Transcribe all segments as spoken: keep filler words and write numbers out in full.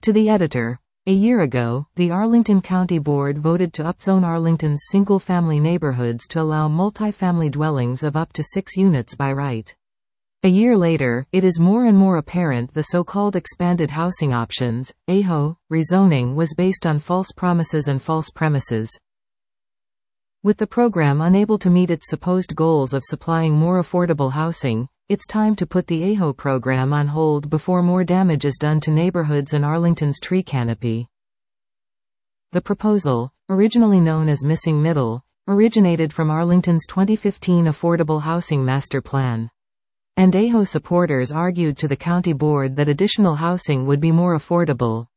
To the editor. A year ago, the Arlington County Board voted to upzone Arlington's single-family neighborhoods to allow multi-family dwellings of up to six units by right. A year later, it is more and more apparent the so-called expanded housing options, A H O, rezoning was based on false promises and false premises. With the program unable to meet its supposed goals of supplying more affordable housing, it's time to put the A H O program on hold before more damage is done to neighborhoods and Arlington's tree canopy. The proposal, originally known as Missing Middle, originated from Arlington's twenty fifteen Affordable Housing Master Plan. And A H O supporters argued to the county board that additional housing would be more affordable.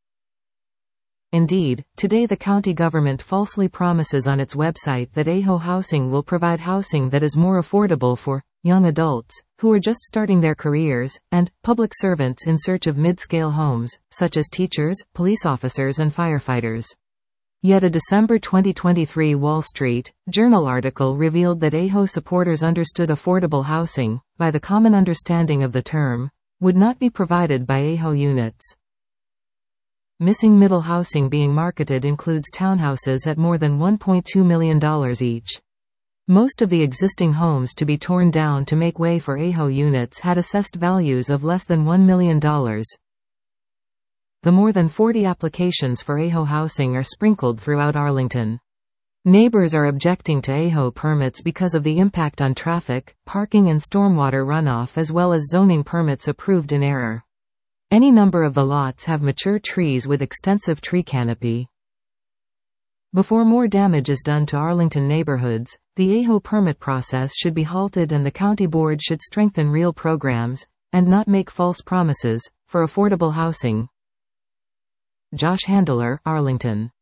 Indeed, today the county government falsely promises on its website that A H O housing will provide housing that is more affordable for young adults, who are just starting their careers, and public servants in search of mid-scale homes, such as teachers, police officers and firefighters. Yet a December twenty twenty-three Wall Street Journal article revealed that A H O supporters understood affordable housing, by the common understanding of the term, would not be provided by A H O units. Missing middle housing being marketed includes townhouses at more than one point two million dollars each. Most of the existing homes to be torn down to make way for A H O units had assessed values of less than one million dollars. The more than forty applications for A H O housing are sprinkled throughout Arlington. Neighbors are objecting to A H O permits because of the impact on traffic, parking and stormwater runoff, as well as zoning permits approved in error. Any number of the lots have mature trees with extensive tree canopy. Before more damage is done to Arlington neighborhoods, the A H O permit process should be halted and the county board should strengthen real programs, and not make false promises, for affordable housing. Josh Handler, Arlington.